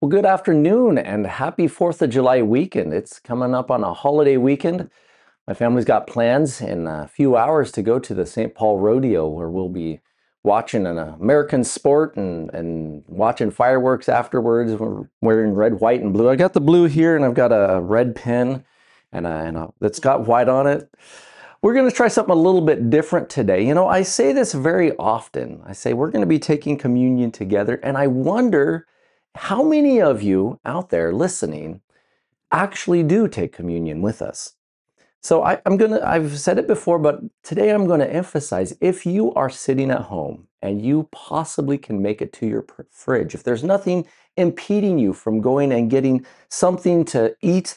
Well, good afternoon and happy 4th of July weekend. It's coming up on a holiday weekend. My family's got plans in a few hours to go to the St. Paul Rodeo, where we'll be watching an American sport and watching fireworks afterwards. We're wearing red, white, and blue. I got the blue here, and I've got a red pin that's got white on it. We're going to try something a little bit different today. You know, I say this very often. I say we're going to be taking communion together, and I wonder how many of you out there listening actually do take communion with us. So I've said it before, but today I'm going to emphasize, if you are sitting at home and you possibly can make it to your fridge, if there's nothing impeding you from going and getting something to eat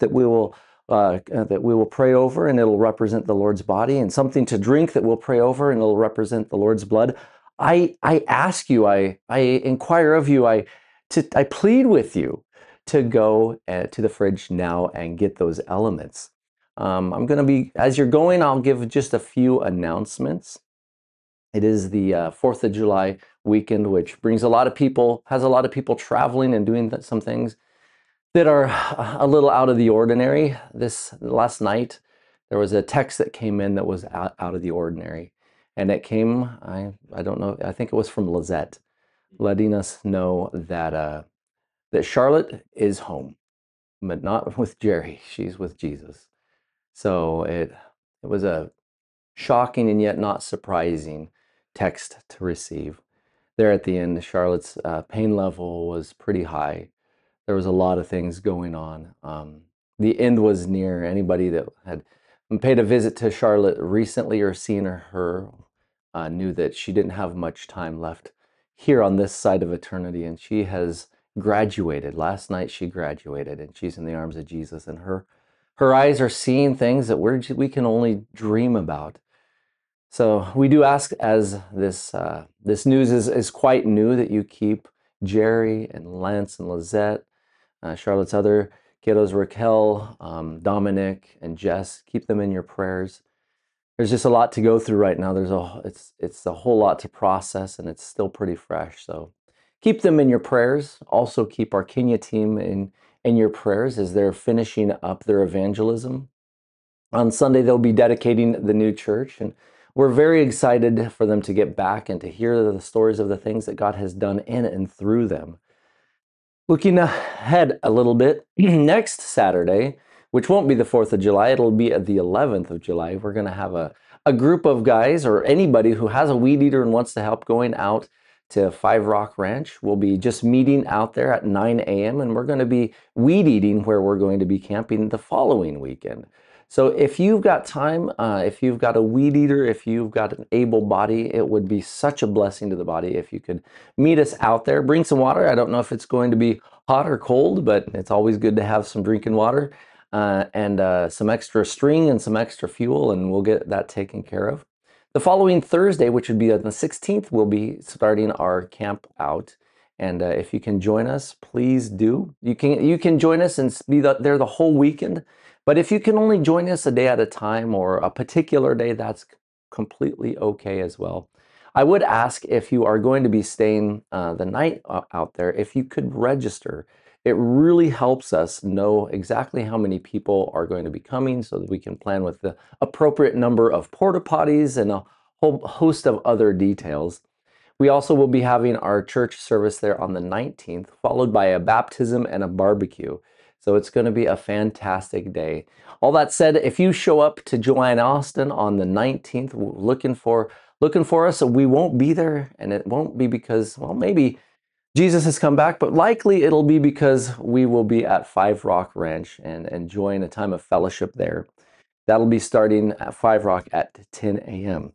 that we will pray over and it'll represent the Lord's body, and something to drink that we'll pray over and it'll represent the Lord's blood, I ask you, I inquire of you, I plead with you to go to the fridge now and get those elements. I'm going to be, as you're going, I'll give just a few announcements. It is the 4th of July weekend, which brings a lot of people, has a lot of people traveling and doing some things that are a little out of the ordinary. Last night, there was a text that came in that was out of the ordinary. And it came, I don't know, I think it was from Lizette, letting us know that Charlotte is home, but not with Jerry. She's with Jesus. So it was a shocking and yet not surprising text to receive. There at the end, Charlotte's pain level was pretty high. There was a lot of things going on. The end was near. Anybody that had paid a visit to Charlotte recently or seen her knew that she didn't have much time left here on this side of eternity, and she has graduated. Last night she graduated, and she's in the arms of Jesus, and her eyes are seeing things that we can only dream about. So we do ask, as this news is quite new, that you keep Jerry and Lance and Lizette, Charlotte's other kiddos, Raquel, Dominic, and Jess. Keep them in your prayers. There's just a lot to go through right now. It's a whole lot to process, and it's still pretty fresh. So keep them in your prayers. Also keep our Kenya team in your prayers as they're finishing up their evangelism. On Sunday, they'll be dedicating the new church, and we're very excited for them to get back and to hear the stories of the things that God has done in and through them. Looking ahead a little bit, next Saturday, which won't be the 4th of July, it'll be at the 11th of July, we're going to have a group of guys, or anybody who has a weed eater and wants to help, going out to Five Rock Ranch. We'll be just meeting out there at 9 a.m. and we're going to be weed eating where we're going to be camping the following weekend. So if you've got time, if you've got a weed eater, if you've got an able body, it would be such a blessing to the body if you could meet us out there. Bring some water. I don't know if it's going to be hot or cold, but it's always good to have some drinking water and some extra string and some extra fuel, and we'll get that taken care of. The following Thursday, which would be on the 16th, we'll be starting our camp out. And if you can join us, please do. You can join us and be there the whole weekend. But if you can only join us a day at a time or a particular day, that's completely okay as well. I would ask, if you are going to be staying the night out there, if you could register. It really helps us know exactly how many people are going to be coming so that we can plan with the appropriate number of porta potties and a whole host of other details. We also will be having our church service there on the 19th, followed by a baptism and a barbecue. So it's going to be a fantastic day. All that said, if you show up to Joanne Austin on the 19th looking for us, we won't be there, and it won't be because, well, maybe Jesus has come back, but likely it'll be because we will be at Five Rock Ranch and enjoying a time of fellowship there. That'll be starting at Five Rock at 10 a.m.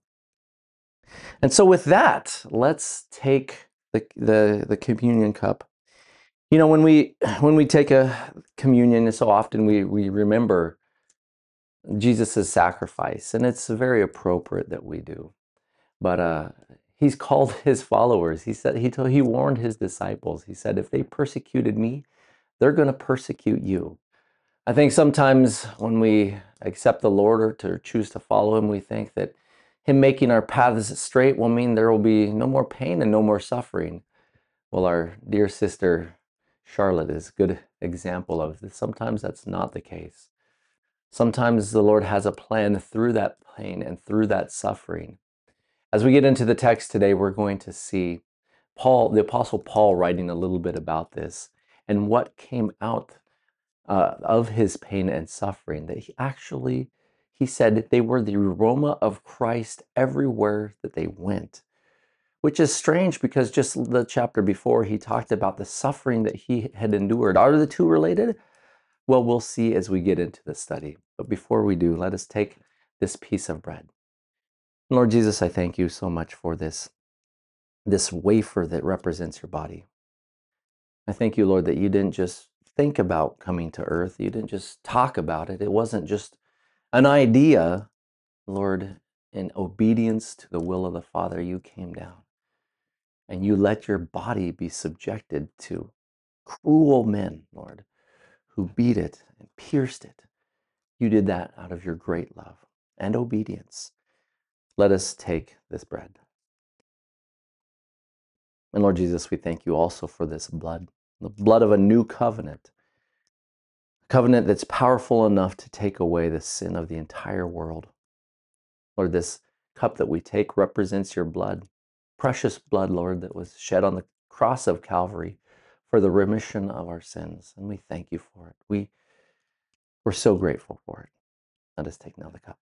And so with that, let's take the communion cup. You know, when we take a communion, so often we remember Jesus' sacrifice, and it's very appropriate that we do. But he's called his followers. He warned his disciples. He said, if they persecuted me, they're going to persecute you. I think sometimes when we accept the Lord or to choose to follow him, we think that him making our paths straight will mean there will be no more pain and no more suffering. Well, our dear sister Charlotte is a good example of this. Sometimes that's not the case. Sometimes the Lord has a plan through that pain and through that suffering. As we get into the text today, we're going to see Paul, the Apostle Paul, writing a little bit about this and what came out of his pain and suffering. That he said that they were the aroma of Christ everywhere that they went, which is strange because just the chapter before he talked about the suffering that he had endured. Are the two related? Well, we'll see as we get into the study. But before we do, let us take this piece of bread. Lord Jesus, I thank you so much for this wafer that represents your body. I thank you, Lord, that you didn't just think about coming to earth. You didn't just talk about it. It wasn't just an idea. Lord, in obedience to the will of the Father, you came down and you let your body be subjected to cruel men, Lord, who beat it and pierced it. You did that out of your great love and obedience. Let us take this bread. And Lord Jesus, we thank you also for this blood, the blood of a new covenant, a covenant that's powerful enough to take away the sin of the entire world. Lord, this cup that we take represents your blood, precious blood, Lord, that was shed on the cross of Calvary for the remission of our sins. And we thank you for it. We're so grateful for it. Let us take now the cup.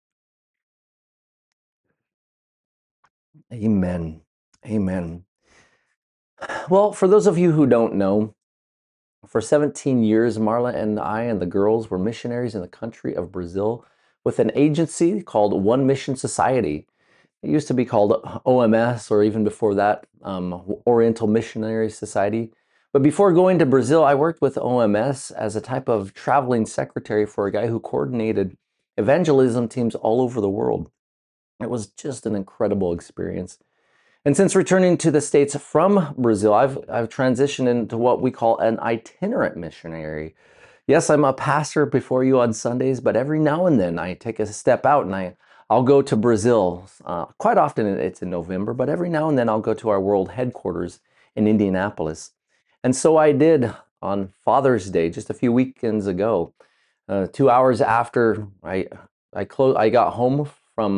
Amen. Amen. Well, for those of you who don't know, for 17 years, Marla and I and the girls were missionaries in the country of Brazil with an agency called One Mission Society. It used to be called OMS, or even before that, Oriental Missionary Society. But before going to Brazil, I worked with OMS as a type of traveling secretary for a guy who coordinated evangelism teams all over the world. It was just an incredible experience. And since returning to the States from Brazil, I've transitioned into what we call an itinerant missionary. Yes, I'm a pastor before you on Sundays, but every now and then I take a step out and I'll go to Brazil. Quite often it's in November, but every now and then I'll go to our world headquarters in Indianapolis. And so I did on Father's Day, just a few weekends ago. 2 hours after I got home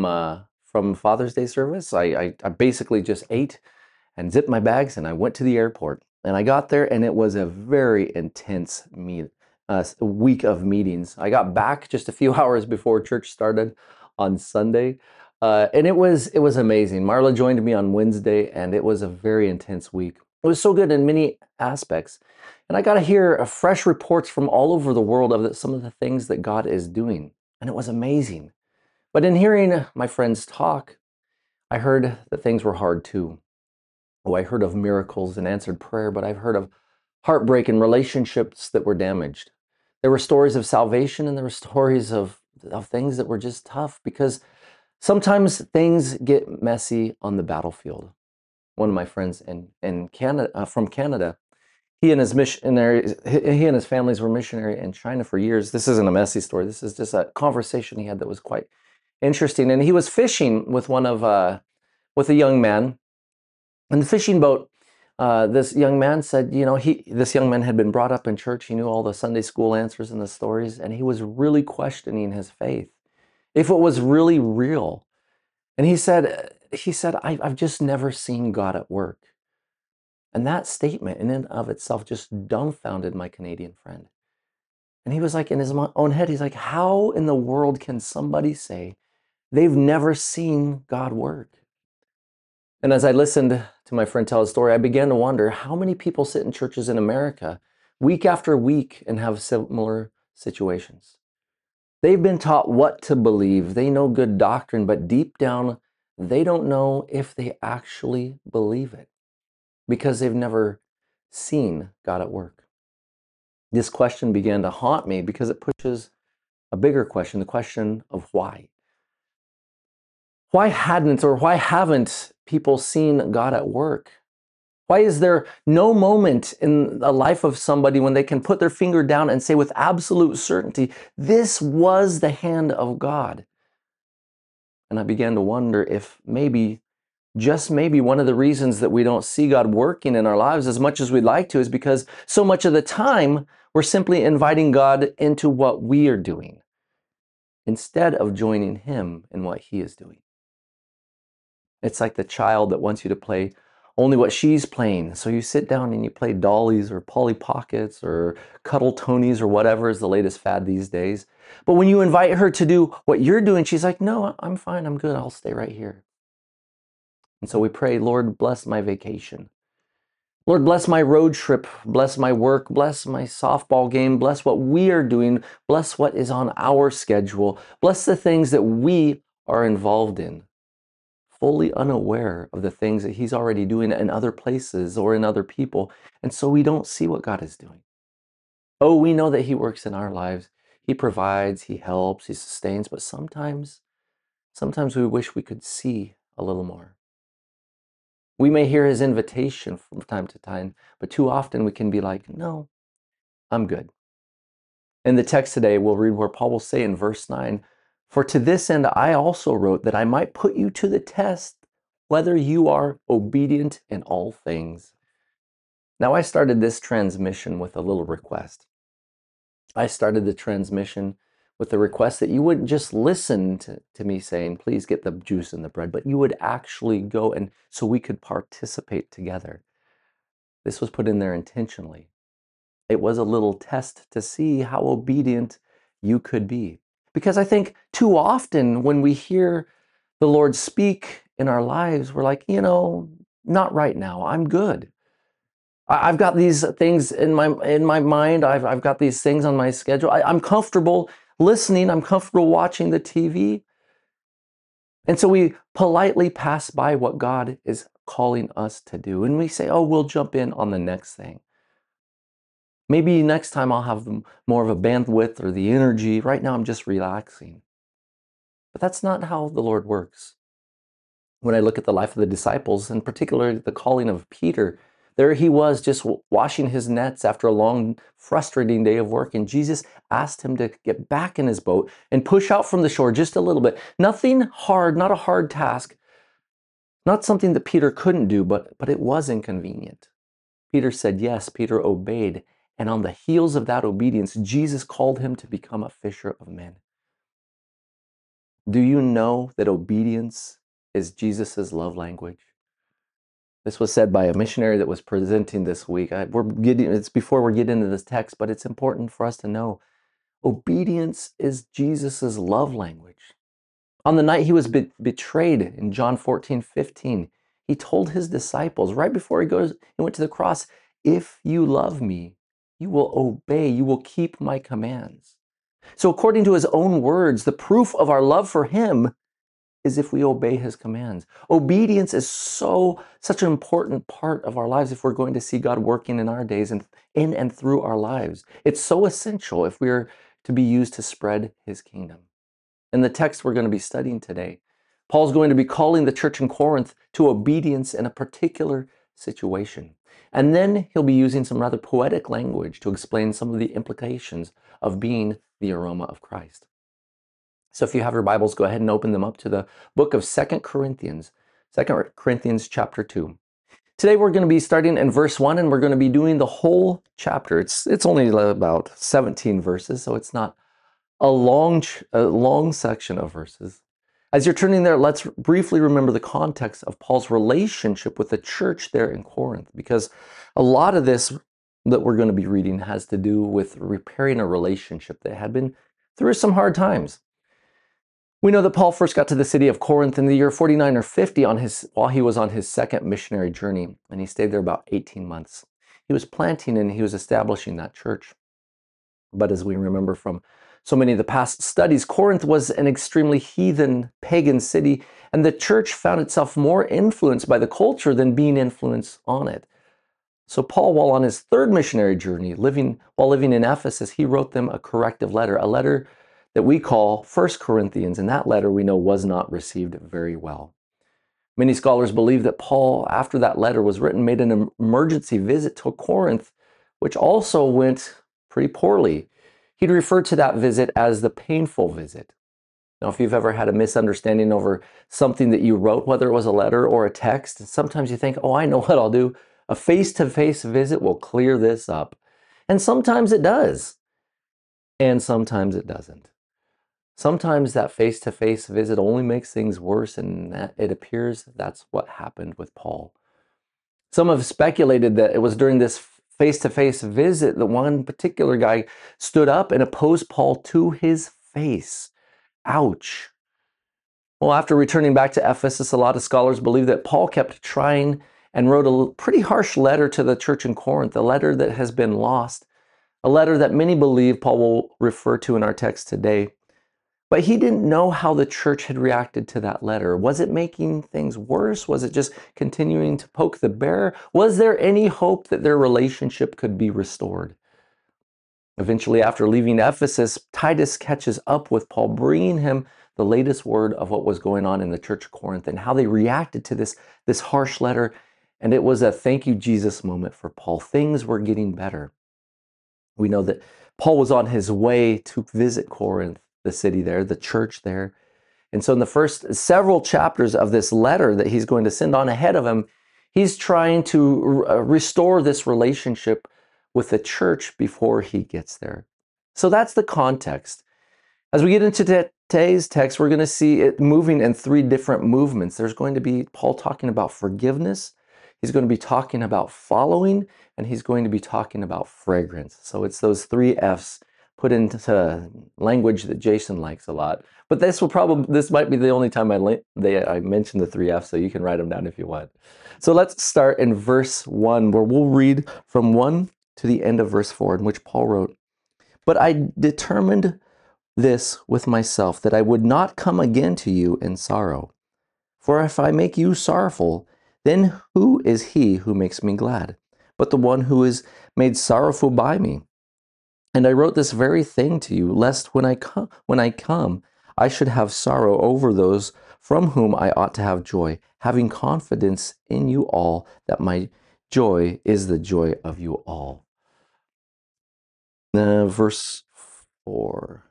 from Father's Day service, I basically just ate and zipped my bags and I went to the airport. And I got there and it was a very intense week of meetings. I got back just a few hours before church started on Sunday. And it was amazing. Marla joined me on Wednesday and it was a very intense week. It was so good in many aspects. And I got to hear fresh reports from all over the world of some of the things that God is doing. And it was amazing. But in hearing my friends talk, I heard that things were hard too. Oh, I heard of miracles and answered prayer, but I've heard of heartbreak and relationships that were damaged. There were stories of salvation and there were stories of things that were just tough because sometimes things get messy on the battlefield. One of my friends in Canada, from Canada, he and his families were missionary in China for years. This isn't a messy story. This is just a conversation he had that was quite interesting. And he was fishing with with a young man. In the fishing boat, this young man said, this young man had been brought up in church. He knew all the Sunday school answers and the stories, and he was really questioning his faith, if it was really real. And he said, I've just never seen God at work. And that statement in and of itself just dumbfounded my Canadian friend. And he was like, in his own head, he's like, how in the world can somebody say they've never seen God work? And as I listened to my friend tell his story, I began to wonder how many people sit in churches in America week after week and have similar situations. They've been taught what to believe. They know good doctrine, but deep down, they don't know if they actually believe it because they've never seen God at work. This question began to haunt me because it pushes a bigger question, the question of why. Why haven't people seen God at work? Why is there no moment in the life of somebody when they can put their finger down and say with absolute certainty, this was the hand of God? And I began to wonder if maybe Just maybe one of the reasons that we don't see God working in our lives as much as we'd like to is because so much of the time we're simply inviting God into what we are doing instead of joining Him in what He is doing. It's like the child that wants you to play only what she's playing. So you sit down and you play Dollies or Polly Pockets or Cuddle Tonys or whatever is the latest fad these days. But when you invite her to do what you're doing, she's like, no, I'm fine, I'm good, I'll stay right here. And so we pray, Lord, bless my vacation. Lord, bless my road trip, bless my work, bless my softball game, bless what we are doing, bless what is on our schedule, bless the things that we are involved in, fully unaware of the things that He's already doing in other places or in other people. And so we don't see what God is doing. Oh, we know that He works in our lives. He provides, He helps, He sustains, but sometimes we wish we could see a little more. We may hear His invitation from time to time, but too often we can be like, no, I'm good. In the text today, we'll read where Paul will say in verse 9, "For to this end I also wrote, that I might put you to the test, whether you are obedient in all things." Now, I started this transmission with a little request. I started the transmission with the request that you wouldn't just listen to me saying, please get the juice and the bread, but you would actually go and so we could participate together. This was put in there intentionally. It was a little test to see how obedient you could be. Because I think too often when we hear the Lord speak in our lives, we're like, not right now. I'm good. I've got these things in my mind. I've got these things on my schedule. I'm comfortable listening. I'm comfortable watching the TV. And so we politely pass by what God is calling us to do. And we say, oh, we'll jump in on the next thing. Maybe next time I'll have more of a bandwidth or the energy. Right now I'm just relaxing. But that's not how the Lord works. When I look at the life of the disciples, and particularly the calling of Peter, there he was just washing his nets after a long, frustrating day of work. And Jesus asked him to get back in his boat and push out from the shore just a little bit. Nothing hard, not a hard task, not something that Peter couldn't do, but it was inconvenient. Peter said yes, Peter obeyed. And on the heels of that obedience, Jesus called him to become a fisher of men. Do you know that obedience is Jesus's love language? This was said by a missionary that was presenting this week. It's before we get into this text, but it's important for us to know obedience is Jesus's love language. On the night he was betrayed in John 14:15, he told his disciples right before he went to the cross, if you love me, you will obey, you will keep my commands. So according to his own words, the proof of our love for him is if we obey his commands. Obedience is such an important part of our lives if we're going to see God working in our days and in and through our lives. It's so essential if we're to be used to spread his kingdom. In the text we're going to be studying today, Paul's going to be calling the church in Corinth to obedience in a particular situation. And then he'll be using some rather poetic language to explain some of the implications of being the aroma of Christ. So if you have your Bibles, go ahead and open them up to the book of 2 Corinthians, 2 Corinthians chapter 2. Today we're going to be starting in verse 1 and we're going to be doing the whole chapter. It's only about 17 verses, so it's not a long section of verses. As you're turning there, let's briefly remember the context of Paul's relationship with the church there in Corinth, because a lot of this that we're going to be reading has to do with repairing a relationship that had been through some hard times. We know that Paul first got to the city of Corinth in the year 49 or 50 while he was on his second missionary journey, and he stayed there about 18 months. He was planting and he was establishing that church. But as we remember from so many of the past studies, Corinth was an extremely heathen, pagan city, and the church found itself more influenced by the culture than being influenced on it. So Paul, while on his third missionary journey, while living in Ephesus, he wrote them a corrective letter, a letter that we call 1 Corinthians, and that letter we know was not received very well. Many scholars believe that Paul, after that letter was written, made an emergency visit to Corinth, which also went pretty poorly. He'd refer to that visit as the painful visit. Now, if you've ever had a misunderstanding over something that you wrote, whether it was a letter or a text, sometimes you think, oh, I know what I'll do. A face-to-face visit will clear this up. And sometimes it does. And sometimes it doesn't. Sometimes that face-to-face visit only makes things worse, and it appears that's what happened with Paul. Some have speculated that it was during this face-to-face visit that one particular guy stood up and opposed Paul to his face. Ouch. Well, after returning back to Ephesus, a lot of scholars believe that Paul kept trying and wrote a pretty harsh letter to the church in Corinth, a letter that has been lost, a letter that many believe Paul will refer to in our text today. But he didn't know how the church had reacted to that letter. Was it making things worse? Was it just continuing to poke the bear? Was there any hope that their relationship could be restored? Eventually, after leaving Ephesus, Titus catches up with Paul, bringing him the latest word of what was going on in the church of Corinth and how they reacted to this harsh letter. And it was a thank you, Jesus moment for Paul. Things were getting better. We know that Paul was on his way to visit Corinth, the city there, the church there. And so in the first several chapters of this letter that he's going to send on ahead of him, he's trying to restore this relationship with the church before he gets there. So that's the context. As we get into today's text, we're going to see it moving in three different movements. There's going to be Paul talking about forgiveness. He's going to be talking about following, and he's going to be talking about fragrance. So it's those three F's put into language that Jason likes a lot. But this might be the only time I mention the three F's, so you can write them down if you want. So let's start in verse 1, where we'll read from 1 to the end of verse 4, in which Paul wrote, "But I determined this with myself, that I would not come again to you in sorrow. For if I make you sorrowful, then who is he who makes me glad, but the one who is made sorrowful by me? And I wrote this very thing to you, lest when I come, I should have sorrow over those from whom I ought to have joy, having confidence in you all, that my joy is the joy of you all." Verse 4.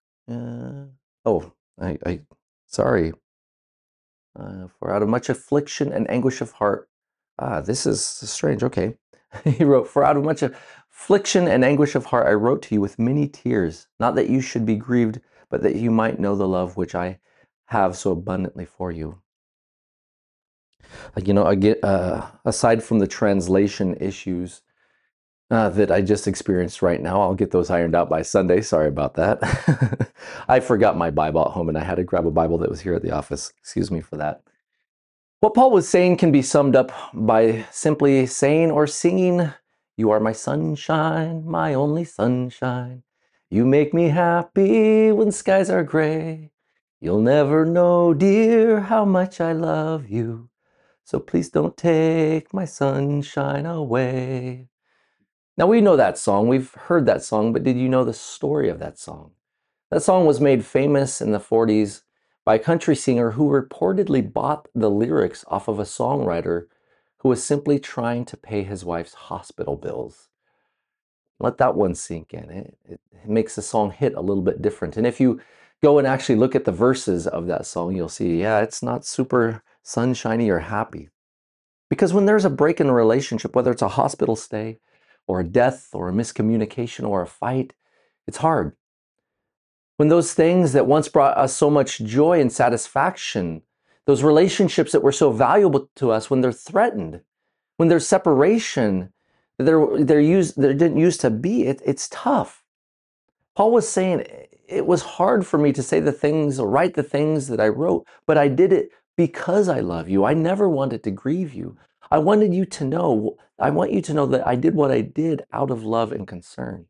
Sorry. For out of much affliction and anguish of heart. This is strange. Okay. He wrote, "For out of much affliction and anguish of heart, I wrote to you with many tears, not that you should be grieved, but that you might know the love which I have so abundantly for you." I get, aside from the translation issues that I just experienced right now, I'll get those ironed out by Sunday. Sorry about that. I forgot my Bible at home and I had to grab a Bible that was here at the office. Excuse me for that. What Paul was saying can be summed up by simply saying or singing, "You are my sunshine, my only sunshine. You make me happy when skies are gray. You'll never know, dear, how much I love you. So please don't take my sunshine away." Now we know that song, we've heard that song, but did you know the story of that song? That song was made famous in the 40s by a country singer who reportedly bought the lyrics off of a songwriter who was simply trying to pay his wife's hospital bills. Let that one sink in. It makes the song hit a little bit different. And if you go and actually look at the verses of that song, you'll see, yeah, it's not super sunshiny or happy. Because when there's a break in a relationship, whether it's a hospital stay or a death or a miscommunication or a fight, it's hard. When those things that once brought us so much joy and satisfaction, those relationships that were so valuable to us, when they're threatened, when there's separation, there didn't used to be, it's tough. Paul was saying, it was hard for me to say the things or write the things that I wrote, but I did it because I love you. I never wanted to grieve you. I want you to know that I did what I did out of love and concern.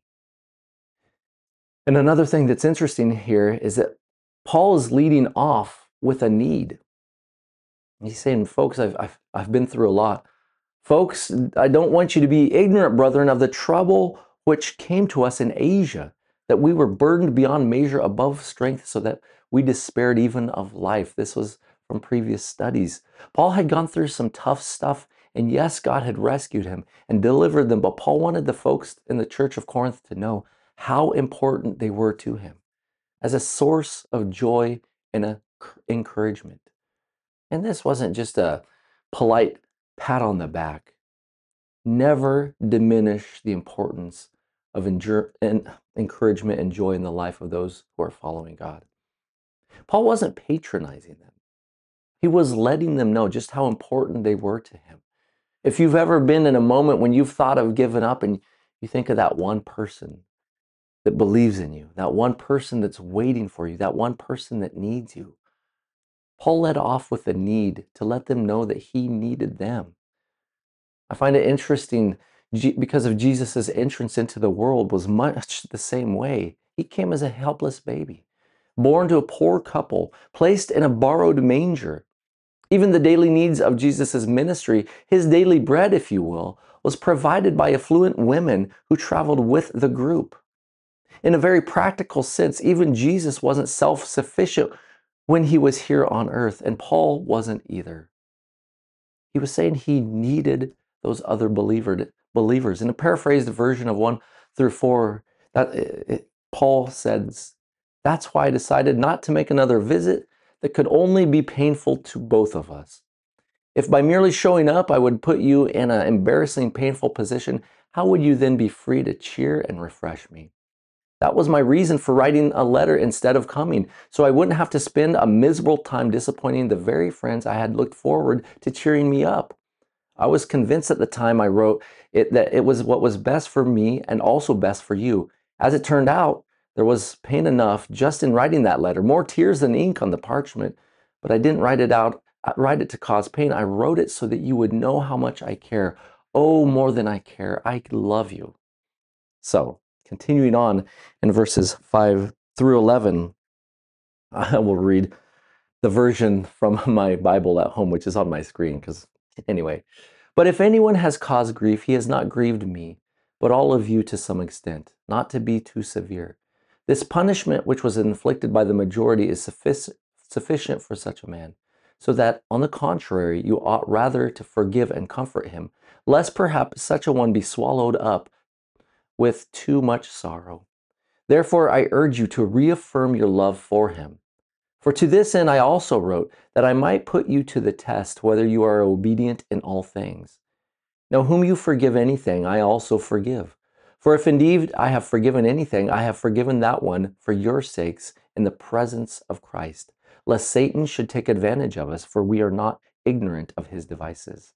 And another thing that's interesting here is that Paul is leading off with a need. He's saying, folks, I've been through a lot. Folks, I don't want you to be ignorant, brethren, of the trouble which came to us in Asia, that we were burdened beyond measure above strength, so that we despaired even of life. This was from previous studies. Paul had gone through some tough stuff, and yes, God had rescued him and delivered them, but Paul wanted the folks in the church of Corinth to know how important they were to him as a source of joy and encouragement. And this wasn't just a polite pat on the back. Never diminish the importance of encouragement and joy in the life of those who are following God. Paul wasn't patronizing them. He was letting them know just how important they were to him. If you've ever been in a moment when you've thought of giving up and you think of that one person that believes in you, that one person that's waiting for you, that one person that needs you, Paul led off with the need to let them know that he needed them. I find it interesting because of Jesus' entrance into the world was much the same way. He came as a helpless baby, born to a poor couple, placed in a borrowed manger. Even the daily needs of Jesus' ministry, his daily bread, if you will, was provided by affluent women who traveled with the group. In a very practical sense, even Jesus wasn't self-sufficient when he was here on earth, and Paul wasn't either. He was saying he needed those other believers. In a paraphrased version of 1 through 4, Paul says, "That's why I decided not to make another visit that could only be painful to both of us. If by merely showing up I would put you in an embarrassing, painful position, how would you then be free to cheer and refresh me? That was my reason for writing a letter instead of coming, so I wouldn't have to spend a miserable time disappointing the very friends I had looked forward to cheering me up. I was convinced at the time I wrote it that it was what was best for me and also best for you. As it turned out, there was pain enough just in writing that letter, more tears than ink on the parchment, but I didn't write it to cause pain. I wrote it so that you would know how much I care. Oh, more than I care, I love you." So, continuing on in verses 5 through 11, I will read the version from my Bible at home, which is on my screen, because anyway. "But if anyone has caused grief, he has not grieved me, but all of you to some extent, not to be too severe. This punishment which was inflicted by the majority is sufficient for such a man, so that, on the contrary, you ought rather to forgive and comfort him, lest perhaps such a one be swallowed up with too much sorrow. Therefore, I urge you to reaffirm your love for him. For to this end I also wrote, that I might put you to the test whether you are obedient in all things. Now whom you forgive anything, I also forgive. For if indeed I have forgiven anything, I have forgiven that one for your sakes in the presence of Christ, lest Satan should take advantage of us, for we are not ignorant of his devices."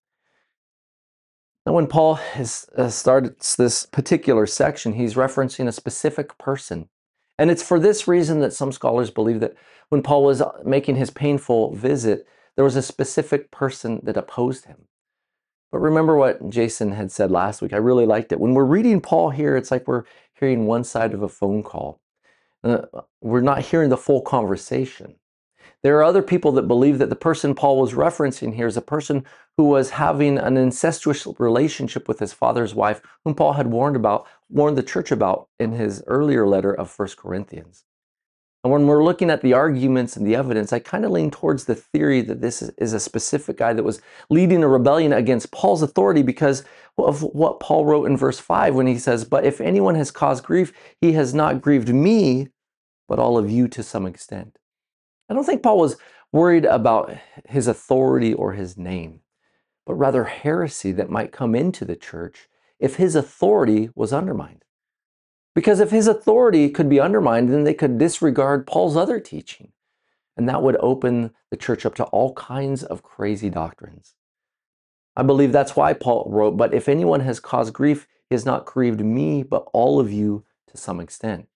Now, when Paul starts this particular section, he's referencing a specific person. And it's for this reason that some scholars believe that when Paul was making his painful visit, there was a specific person that opposed him. But remember what Jason had said last week. I really liked it. When we're reading Paul here, it's like we're hearing one side of a phone call. We're not hearing the full conversation. There are other people that believe that the person Paul was referencing here is a person who was having an incestuous relationship with his father's wife, whom Paul had warned the church about in his earlier letter of 1 Corinthians. And when we're looking at the arguments and the evidence, I kind of lean towards the theory that this is a specific guy that was leading a rebellion against Paul's authority because of what Paul wrote in verse 5 when he says, "But if anyone has caused grief, he has not grieved me, but all of you to some extent." I don't think Paul was worried about his authority or his name, but rather heresy that might come into the church if his authority was undermined. Because if his authority could be undermined, then they could disregard Paul's other teaching, and that would open the church up to all kinds of crazy doctrines. I believe that's why Paul wrote, "But if anyone has caused grief, he has not grieved me, but all of you to some extent."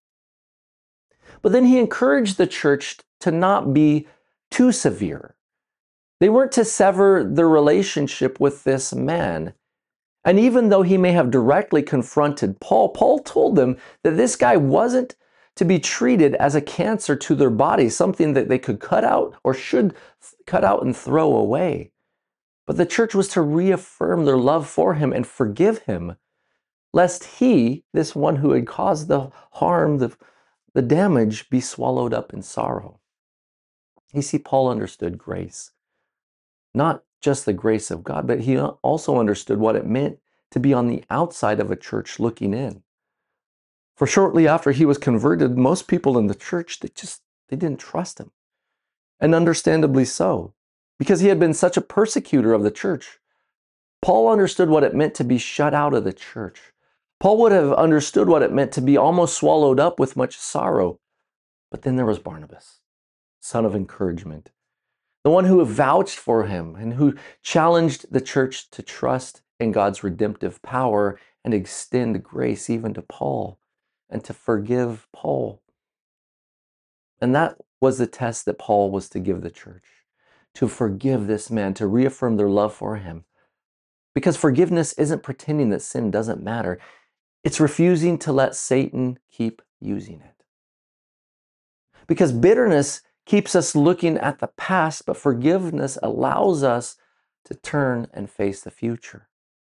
But then he encouraged the church to not be too severe. They weren't to sever their relationship with this man. And even though he may have directly confronted Paul, Paul told them that this guy wasn't to be treated as a cancer to their body, something that they could cut out or should cut out and throw away. But the church was to reaffirm their love for him and forgive him, lest he, this one who had caused the harm, the damage, be swallowed up in sorrow. You see, Paul understood grace. Not just the grace of God, but he also understood what it meant to be on the outside of a church looking in. For shortly after he was converted, most people in the church, they didn't trust him. and understandably so, because he had been such a persecutor of the church. Paul understood what it meant to be shut out of the church. Paul would have understood what it meant to be almost swallowed up with much sorrow. But then there was Barnabas, son of encouragement, the one who vouched for him and who challenged the church to trust in God's redemptive power and extend grace even to Paul and to forgive Paul. And that was the test that Paul was to give the church, to forgive this man, to reaffirm their love for him. Because forgiveness isn't pretending that sin doesn't matter. It's refusing to let Satan keep using it. Because bitterness keeps us looking at the past, but forgiveness allows us to turn and face the future.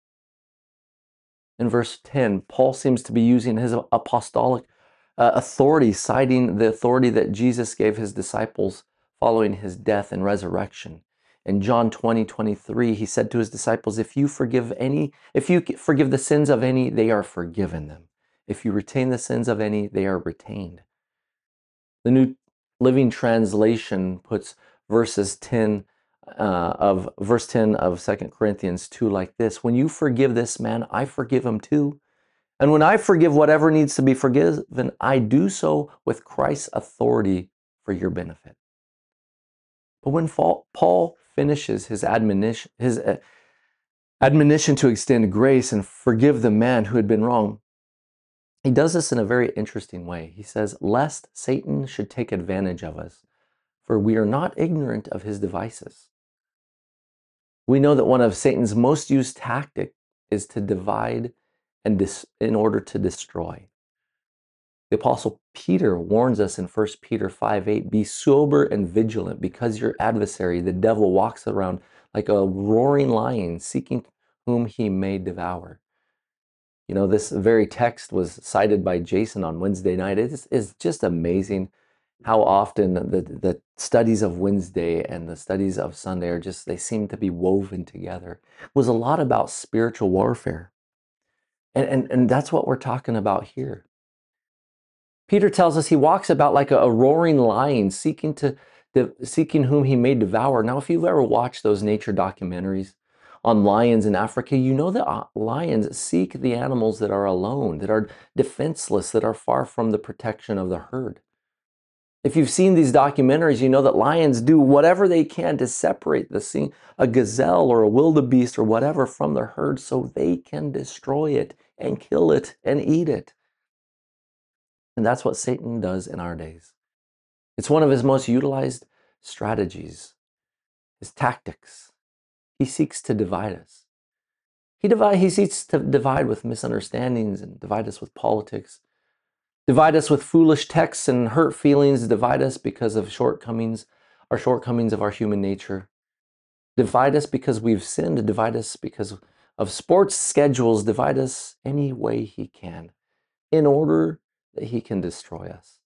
In verse 10, Paul seems to be using his apostolic authority, citing the authority that Jesus gave his disciples following his death and resurrection. In John 20:23, he said to his disciples, if you forgive the sins of any, they are forgiven them. If you retain the sins of any, they are retained. The New Living Translation puts verse 10 of 2 Corinthians 2 like this: when you forgive this man, I forgive him too. And when I forgive whatever needs to be forgiven, I do so with Christ's authority for your benefit. But when Paul finishes his admonition to extend grace and forgive the man who had been wrong, he does this in a very interesting way. He says, lest Satan should take advantage of us, for we are not ignorant of his devices. We know that one of Satan's most used tactics is to divide and in order to destroy. The Apostle Peter warns us in 1 Peter 5:8, be sober and vigilant, because your adversary, the devil, walks around like a roaring lion, seeking whom he may devour. You know, this very text was cited by Jason on Wednesday night. It is just amazing how often the studies of Wednesday and the studies of Sunday are just, they seem to be woven together. It was a lot about spiritual warfare. And that's what we're talking about here. Peter tells us he walks about like a roaring lion, seeking whom he may devour. Now, if you've ever watched those nature documentaries on lions in Africa, you know that lions seek the animals that are alone, that are defenseless, that are far from the protection of the herd. If you've seen these documentaries, you know that lions do whatever they can to separate a gazelle or a wildebeest or whatever from their herd so they can destroy it and kill it and eat it. And that's what Satan does in our days. It's one of his most utilized strategies, his tactics. He seeks to divide us. He seeks to divide with misunderstandings and divide us with politics, divide us with foolish texts and hurt feelings, divide us because of our shortcomings of our human nature, divide us because we've sinned, divide us because of sports schedules, divide us any way he can in order that he can destroy us.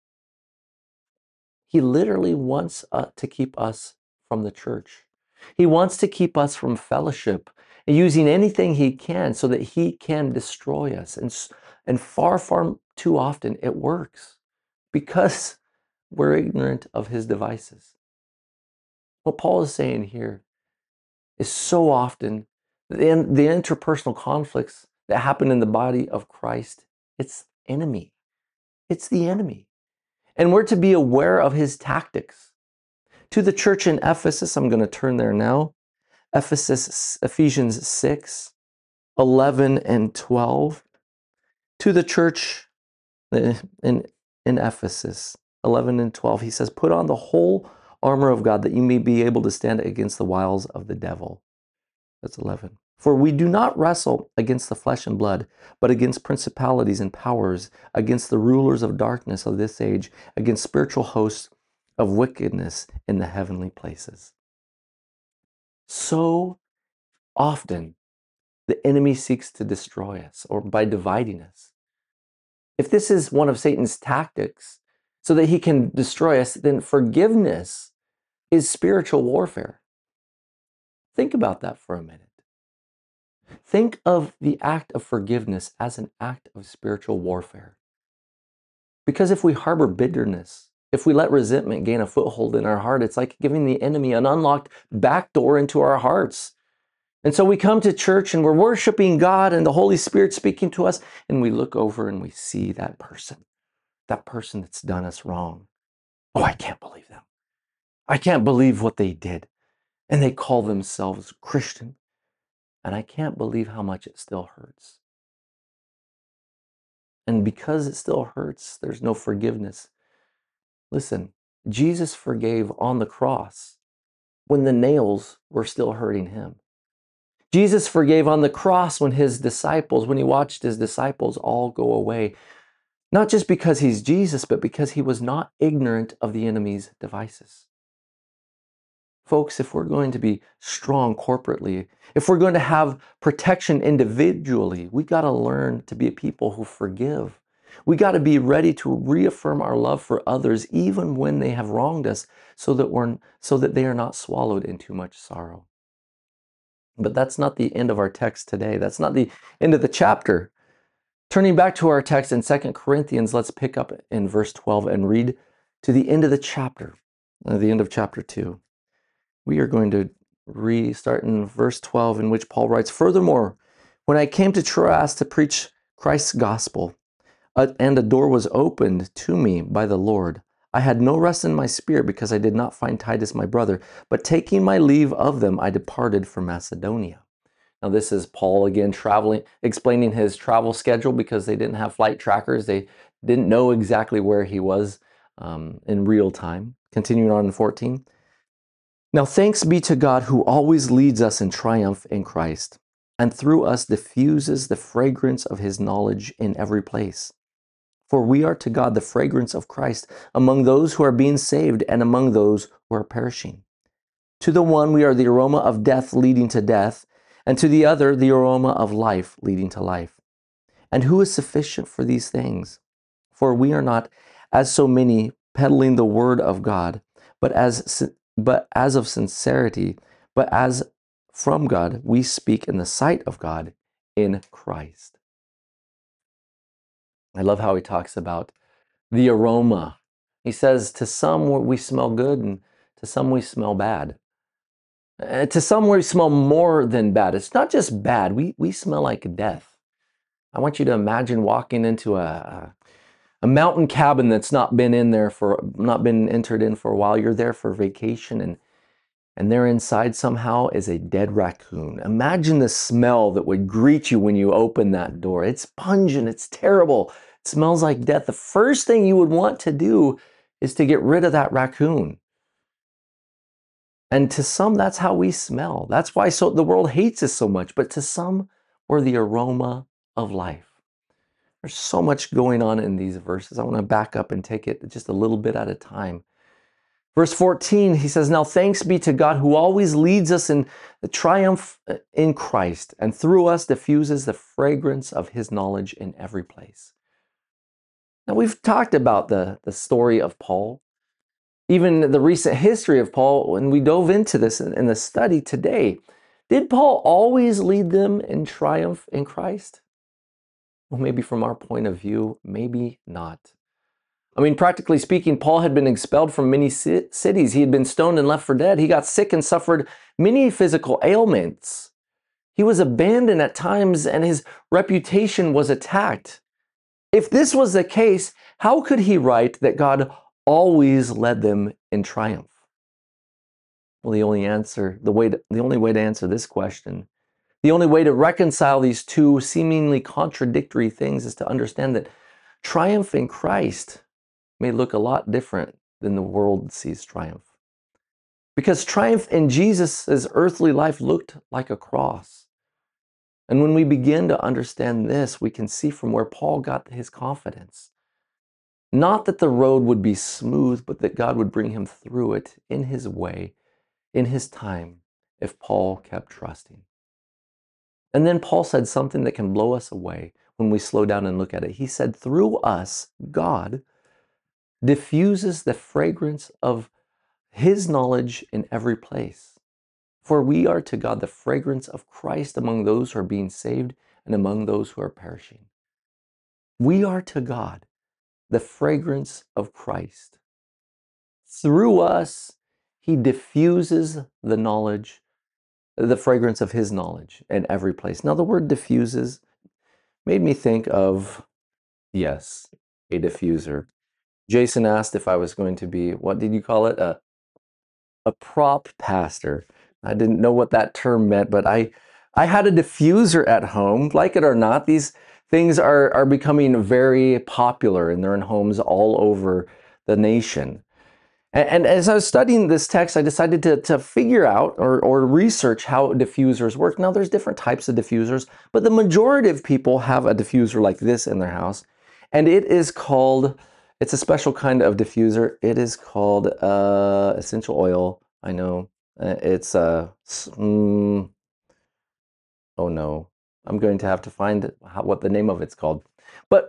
He literally wants to keep us from the church. He wants to keep us from fellowship, using anything he can so that he can destroy us. And far, far too often it works because we're ignorant of his devices. What Paul is saying here is so often the interpersonal conflicts that happen in the body of Christ, it's enemy. It's the enemy. And we're to be aware of his tactics. To the church in Ephesus, I'm going to turn there now. Ephesians 6, 11 and 12. To the church in Ephesus, 11 and 12, he says, put on the whole armor of God that you may be able to stand against the wiles of the devil. That's 11. For we do not wrestle against the flesh and blood, but against principalities and powers, against the rulers of darkness of this age, against spiritual hosts of wickedness in the heavenly places. So often, the enemy seeks to destroy us or by dividing us. If this is one of Satan's tactics so that he can destroy us, then forgiveness is spiritual warfare. Think about that for a minute. Think of the act of forgiveness as an act of spiritual warfare. Because if we harbor bitterness, If we let resentment gain a foothold in our heart, it's like giving the enemy an unlocked back door into our hearts. And so we come to church and we're worshiping God and the Holy Spirit speaking to us, and we look over and we see that person that's done us wrong. Oh, I can't believe them. I can't believe what they did. And they call themselves Christian. And I can't believe how much it still hurts. And because it still hurts, there's no forgiveness. Listen, Jesus forgave on the cross when the nails were still hurting him. Jesus forgave on the cross when he watched his disciples all go away. Not just because he's Jesus, but because he was not ignorant of the enemy's devices. Folks, if we're going to be strong corporately, if we're going to have protection individually, we got to learn to be a people who forgive. We got to be ready to reaffirm our love for others even when they have wronged us, so that they are not swallowed in too much sorrow. But that's not the end of our text today. That's not the end of the chapter. Turning back to our text in 2 Corinthians, let's pick up in verse 12 and read to the end of the chapter, the end of chapter 2. We are going to restart in verse 12, in which Paul writes, "Furthermore, when I came to Troas to preach Christ's gospel, and a door was opened to me by the Lord, I had no rest in my spirit because I did not find Titus my brother, but taking my leave of them, I departed for Macedonia." Now this is Paul again explaining his travel schedule because they didn't have flight trackers. They didn't know exactly where he was in real time. Continuing on in 14. "Now thanks be to God who always leads us in triumph in Christ, and through us diffuses the fragrance of his knowledge in every place. For we are to God the fragrance of Christ among those who are being saved and among those who are perishing. To the one we are the aroma of death leading to death, and to the other the aroma of life leading to life. And who is sufficient for these things? For we are not, as so many, peddling the word of God, but as of sincerity, but as from God, we speak in the sight of God in Christ." I love how he talks about the aroma. He says, to some we smell good, and to some we smell bad. To some we smell more than bad. It's not just bad, we smell like death. I want you to imagine walking into a mountain cabin that's not been entered in for a while. You're there for vacation, and there inside somehow is a dead raccoon. Imagine the smell that would greet you when you open that door. It's pungent, it's terrible. It smells like death. The first thing you would want to do is to get rid of that raccoon. And to some, that's how we smell. That's why the world hates us so much. But to some, we're the aroma of life. There's so much going on in these verses. I want to back up and take it just a little bit at a time. Verse 14, he says, "Now thanks be to God who always leads us in the triumph in Christ, and through us diffuses the fragrance of his knowledge in every place." Now we've talked about the story of Paul, even the recent history of Paul, when we dove into this in the study today. Did Paul always lead them in triumph in Christ? Well, maybe from our point of view, maybe not. I mean, practically speaking, Paul had been expelled from many cities. He had been stoned and left for dead. He got sick and suffered many physical ailments. He was abandoned at times, and his reputation was attacked. If this was the case, how could he write that God always led them in triumph? Well, the only way to answer this question, the only way to reconcile these two seemingly contradictory things, is to understand that triumph in Christ may look a lot different than the world sees triumph. Because triumph in Jesus' earthly life looked like a cross. And when we begin to understand this, we can see from where Paul got his confidence. Not that the road would be smooth, but that God would bring him through it in his way, in his time, if Paul kept trusting. And then Paul said something that can blow us away when we slow down and look at it. He said, through us, God diffuses the fragrance of his knowledge in every place. For we are to God the fragrance of Christ among those who are being saved and among those who are perishing. We are to God the fragrance of Christ. through us, he diffuses the knowledge, the fragrance of his knowledge in every place. Now, the word diffuses made me think of, yes, a diffuser. Jason asked if I was going to be, what did you call it? A prop pastor. I didn't know what that term meant, but I had a diffuser at home. Like it or not, these things are becoming very popular and they're in homes all over the nation. And as I was studying this text, I decided to figure out or research how diffusers work. Now, there's different types of diffusers, but the majority of people have a diffuser like this in their house. And it is called, it's a special kind of diffuser. It is called essential oil. I know. It's oh no, I'm going to have to find what the name of it's called. But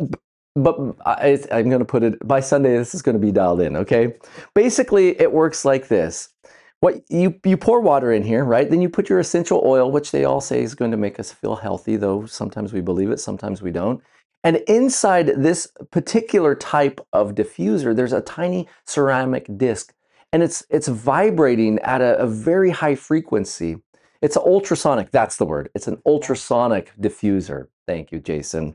I'm going to put it, by Sunday, this is going to be dialed in, okay? Basically, it works like this. What you pour water in here, right? Then you put your essential oil, which they all say is going to make us feel healthy, though sometimes we believe it, sometimes we don't. And inside this particular type of diffuser, there's a tiny ceramic disc, and it's vibrating at a very high frequency. It's an ultrasonic, that's the word. It's an ultrasonic diffuser. Thank you, Jason.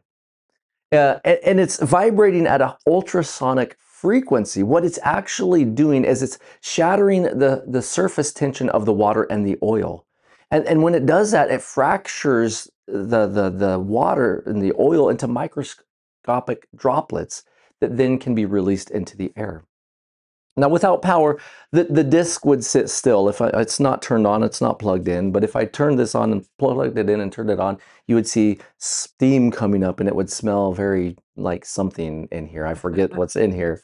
And it's vibrating at an ultrasonic frequency. What it's actually doing is it's shattering the surface tension of the water and the oil. And when it does that, it fractures the water and the oil into microscopic droplets that then can be released into the air. Now, without power, the disc would sit still. If it's not turned on, it's not plugged in. But if I turned this on and plugged it in and turned it on, you would see steam coming up, and it would smell very like something in here. I forget what's in here.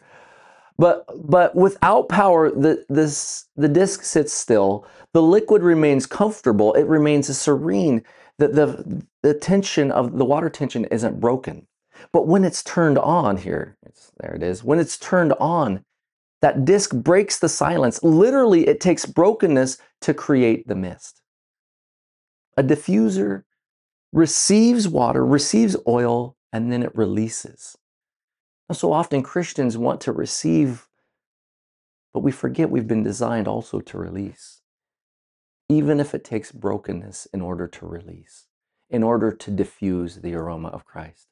But without power, the disc sits still. The liquid remains comfortable. It remains serene. The tension of the water tension isn't broken. But when it's turned on here, there it is. When it's turned on, that disc breaks the silence. Literally, it takes brokenness to create the mist. A diffuser receives water, receives oil, and then it releases. So often Christians want to receive, but we forget we've been designed also to release. Even if it takes brokenness in order to release, in order to diffuse the aroma of Christ.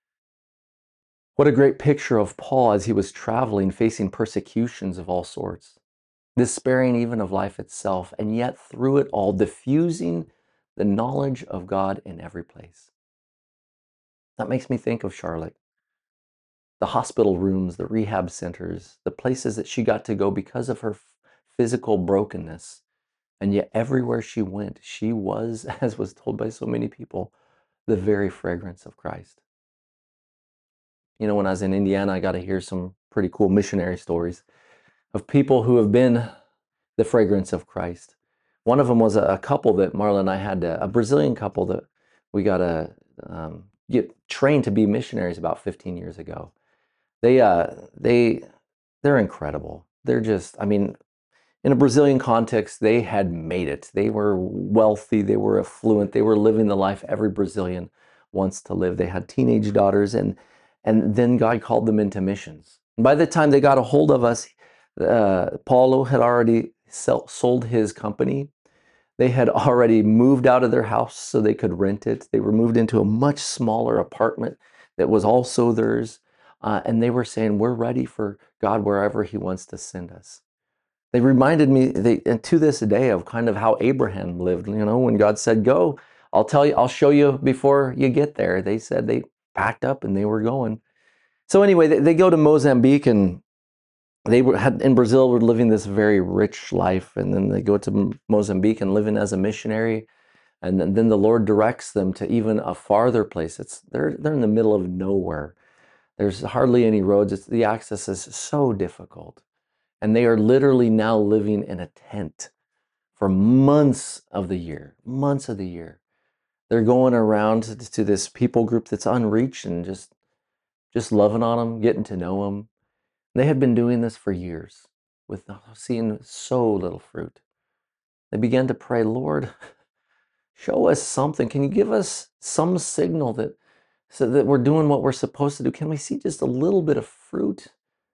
What a great picture of Paul as he was traveling, facing persecutions of all sorts, despairing even of life itself, and yet through it all, diffusing the knowledge of God in every place. That makes me think of Charlotte. The hospital rooms, the rehab centers, the places that she got to go because of her physical brokenness. And yet everywhere she went, she was, as was told by so many people, the very fragrance of Christ. You know, when I was in Indiana, I got to hear some pretty cool missionary stories of people who have been the fragrance of Christ. One of them was a couple that Marla and I had, a Brazilian couple that we got to get trained to be missionaries about 15 years ago. They're incredible. They're just, I mean, in a Brazilian context, they had made it. They were wealthy, they were affluent, they were living the life every Brazilian wants to live. They had teenage daughters, and then God called them into missions. And by the time they got a hold of us, Paulo had already sold his company. They had already moved out of their house so they could rent it. They were moved into a much smaller apartment that was also theirs. And they were saying, we're ready for God wherever he wants to send us. They reminded me, and to this day, of kind of how Abraham lived. You know, when God said, go, I'll tell you, I'll show you before you get there. They said they packed up and they were going. So anyway, they go to Mozambique, and in Brazil were living this very rich life, and then they go to Mozambique and living as a missionary, and then the Lord directs them to even a farther place. They're in the middle of nowhere. There's hardly any roads. The access is so difficult. And they are literally now living in a tent for months of the year, months of the year. They're going around to this people group that's unreached and just loving on them, getting to know them. They had been doing this for years with seeing so little fruit. They began to pray, Lord, show us something. Can you give us some signal so that we're doing what we're supposed to do? Can we see just a little bit of fruit?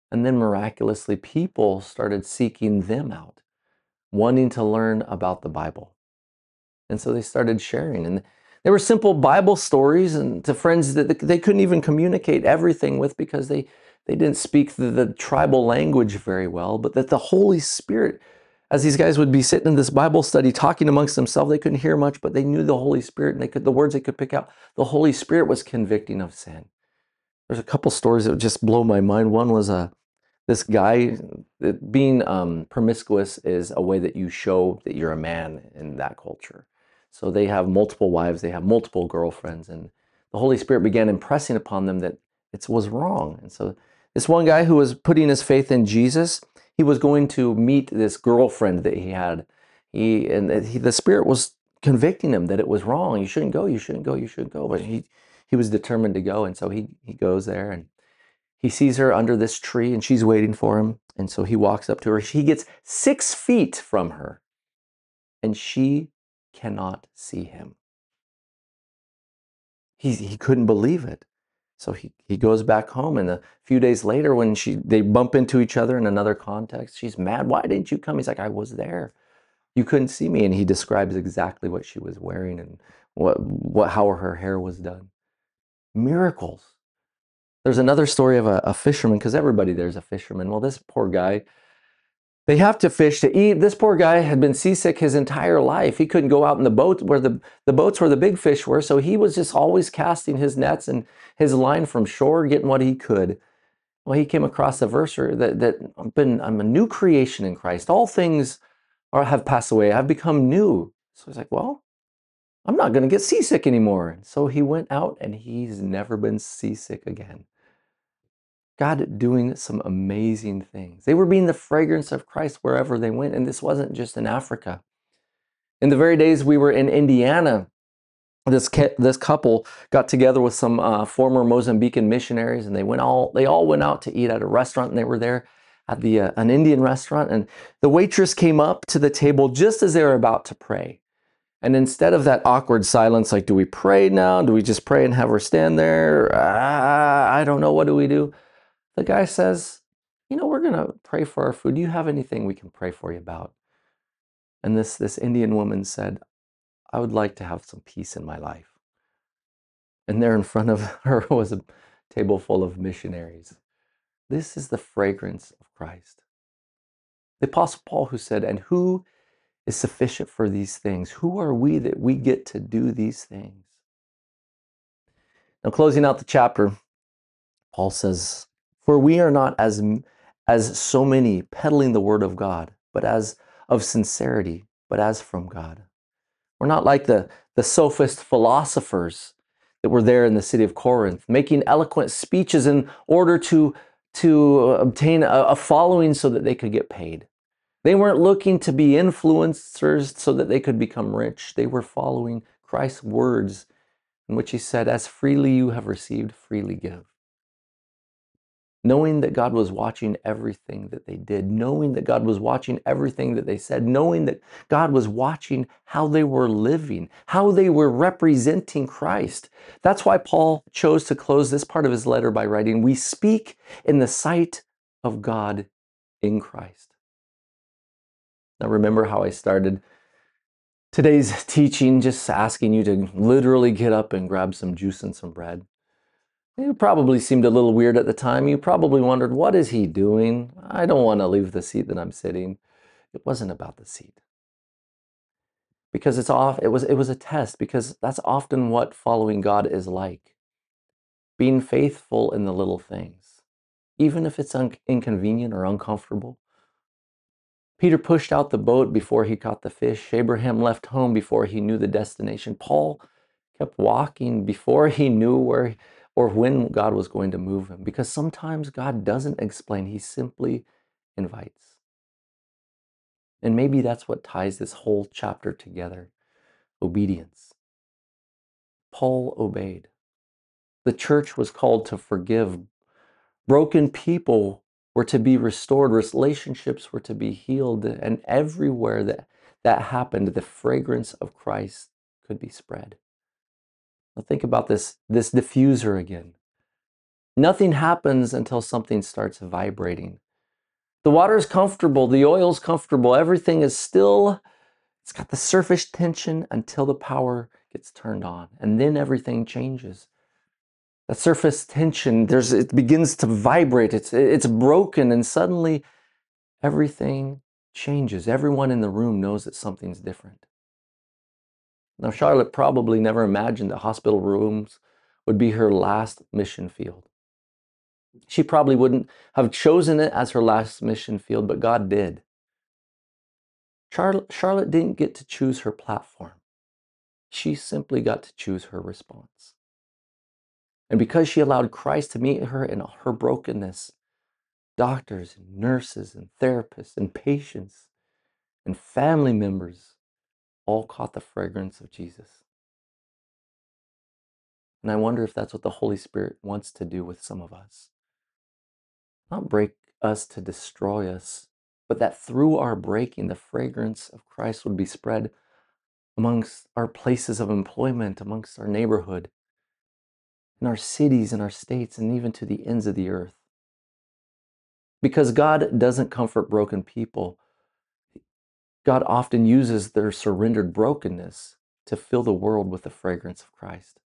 And then miraculously, people started seeking them out, wanting to learn about the Bible. And so they started sharing. And they were simple Bible stories and to friends that they couldn't even communicate everything with because they didn't speak the tribal language very well, but that the Holy Spirit, as these guys would be sitting in this Bible study talking amongst themselves, they couldn't hear much, but they knew the Holy Spirit and the words they could pick out. The Holy Spirit was convicting of sin. There's a couple stories that would just blow my mind. One was this guy, being promiscuous is a way that you show that you're a man in that culture. So they have multiple wives, they have multiple girlfriends, and the Holy Spirit began impressing upon them that it was wrong. And so this one guy who was putting his faith in Jesus, he was going to meet this girlfriend that he had. The Spirit was convicting him that it was wrong. You shouldn't go, you shouldn't go, you shouldn't go. But he was determined to go, and so he goes there and he sees her under this tree and she's waiting for him. And so he walks up to her. He gets 6 feet from her and she cannot see him. He couldn't believe it. So he goes back home, and a few days later when they bump into each other in another context, she's mad. Why didn't you come? He's like, I was there. You couldn't see me. And he describes exactly what she was wearing and how her hair was done. Miracles. There's another story of a fisherman, because everybody there's a fisherman. Well, this poor guy, they have to fish to eat. This poor guy had been seasick his entire life. He couldn't go out in the boat where the boats where the big fish were, so he was just always casting his nets and his line from shore, getting what he could. Well, he came across a verse I'm a new creation in Christ. All things have passed away. I've become new. So he's like, well, I'm not going to get seasick anymore. So he went out and he's never been seasick again. God doing some amazing things. They were being the fragrance of Christ wherever they went. And this wasn't just in Africa. In the very days we were in Indiana, this couple got together with some former Mozambican missionaries, and they all went out to eat at a restaurant, and they were there at an Indian restaurant, and the waitress came up to the table just as they were about to pray. And instead of that awkward silence, like, do we pray now? Do we just pray and have her stand there? I don't know. What do we do? The guy says, we're going to pray for our food. Do you have anything we can pray for you about? And this Indian woman said, I would like to have some peace in my life. And there in front of her was a table full of missionaries. This is the fragrance of Christ. The Apostle Paul, who said, and who is sufficient for these things? Who are we that we get to do these things? Now, closing out the chapter, Paul says, for we are not as so many peddling the word of God, but as of sincerity, but as from God. We're not like the sophist philosophers that were there in the city of Corinth, making eloquent speeches in order to obtain a following so that they could get paid. They weren't looking to be influencers so that they could become rich. They were following Christ's words in which he said, as freely you have received, freely give. Knowing that God was watching everything that they did, knowing that God was watching everything that they said, knowing that God was watching how they were living, how they were representing Christ. That's why Paul chose to close this part of his letter by writing, we speak in the sight of God in Christ. Now remember how I started today's teaching, just asking you to literally get up and grab some juice and some bread. It probably seemed a little weird at the time. You probably wondered, what is he doing? I don't want to leave the seat that I'm sitting. It wasn't about the seat. Because it was a test, because that's often what following God is like. Being faithful in the little things, even if it's inconvenient or uncomfortable. Peter pushed out the boat before he caught the fish. Abraham left home before he knew the destination. Paul kept walking before he knew where or when God was going to move him. Because sometimes God doesn't explain, he simply invites. And maybe that's what ties this whole chapter together. Obedience. Paul obeyed. The church was called to forgive. Broken people were to be restored. Relationships were to be healed. And everywhere that happened, the fragrance of Christ could be spread. Now think about this diffuser again. Nothing happens until something starts vibrating. The water is comfortable, the oil's comfortable, everything is still, it's got the surface tension until the power gets turned on, and then everything changes. That surface tension, it begins to vibrate, it's broken, and suddenly everything changes. Everyone in the room knows that something's different. Now, Charlotte probably never imagined that hospital rooms would be her last mission field. She probably wouldn't have chosen it as her last mission field, but God did. Charlotte didn't get to choose her platform. She simply got to choose her response. And because she allowed Christ to meet her in her brokenness, doctors and nurses and therapists and patients and family members all caught the fragrance of Jesus. And I wonder if that's what the Holy Spirit wants to do with some of us. Not break us to destroy us, but that through our breaking, the fragrance of Christ would be spread amongst our places of employment, amongst our neighborhood, in our cities, in our states, and even to the ends of the earth. Because God doesn't comfort broken people, God often uses their surrendered brokenness to fill the world with the fragrance of Christ.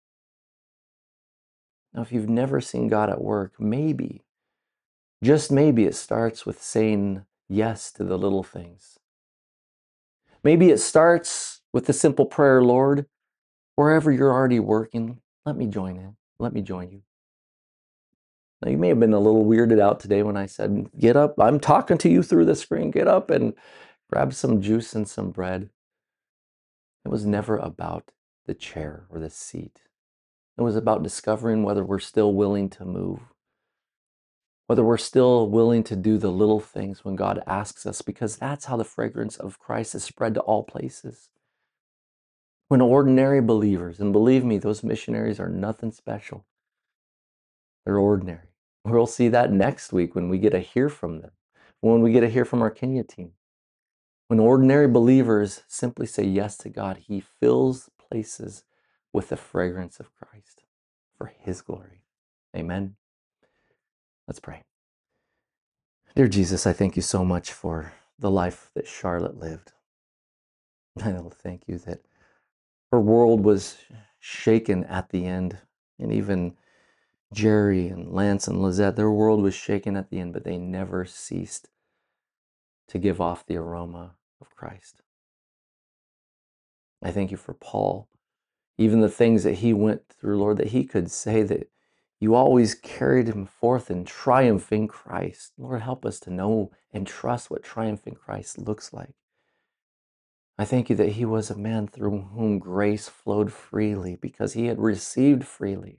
Now, if you've never seen God at work, maybe, just maybe, it starts with saying yes to the little things. Maybe it starts with the simple prayer, Lord, wherever you're already working, let me join in. Let me join you. Now, you may have been a little weirded out today when I said, get up. I'm talking to you through the screen. Get up and grab some juice and some bread. It was never about the chair or the seat. It was about discovering whether we're still willing to move, whether we're still willing to do the little things when God asks us, because that's how the fragrance of Christ is spread to all places. When ordinary believers, and believe me, those missionaries are nothing special. They're ordinary. We'll see that next week when we get to hear from them, when we get to hear from our Kenya team. When ordinary believers simply say yes to God, He fills places with the fragrance of Christ for His glory. Amen. Let's pray. Dear Jesus, I thank you so much for the life that Charlotte lived. I thank you that her world was shaken at the end, and even Jerry and Lance and Lizette, their world was shaken at the end, but they never ceased to give off the aroma of Christ. I thank you for Paul, even the things that he went through, Lord, that he could say that you always carried him forth in triumph in Christ. Lord, help us to know and trust what triumph in Christ looks like. I thank you that he was a man through whom grace flowed freely because he had received freely.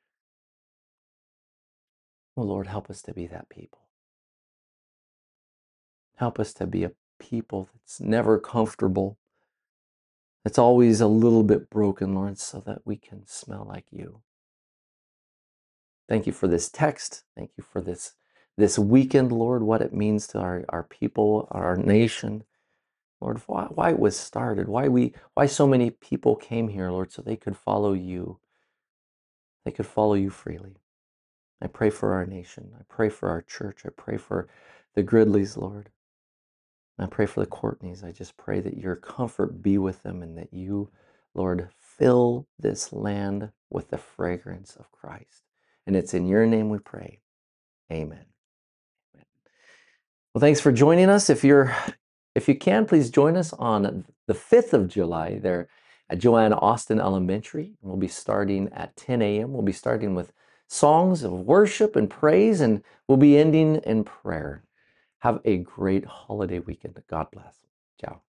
Oh, Lord, help us to be that people. Help us to be a people that's never comfortable. It's always a little bit broken, Lord, so that we can smell like you. Thank you for this text. Thank you for this weekend, Lord, what it means to our people, our nation. Lord, why it was started, why so many people came here, Lord, so they could follow you. They could follow you freely. I pray for our nation. I pray for our church. I pray for the Gridleys, Lord. I pray for the Courtneys. I just pray that your comfort be with them and that you, Lord, fill this land with the fragrance of Christ. And it's in your name we pray. Amen. Well, thanks for joining us. If you can, please join us on the 5th of July there at Joanna Austin Elementary. We'll be starting at 10 a.m. We'll be starting with songs of worship and praise, and we'll be ending in prayer. Have a great holiday weekend. God bless. Ciao.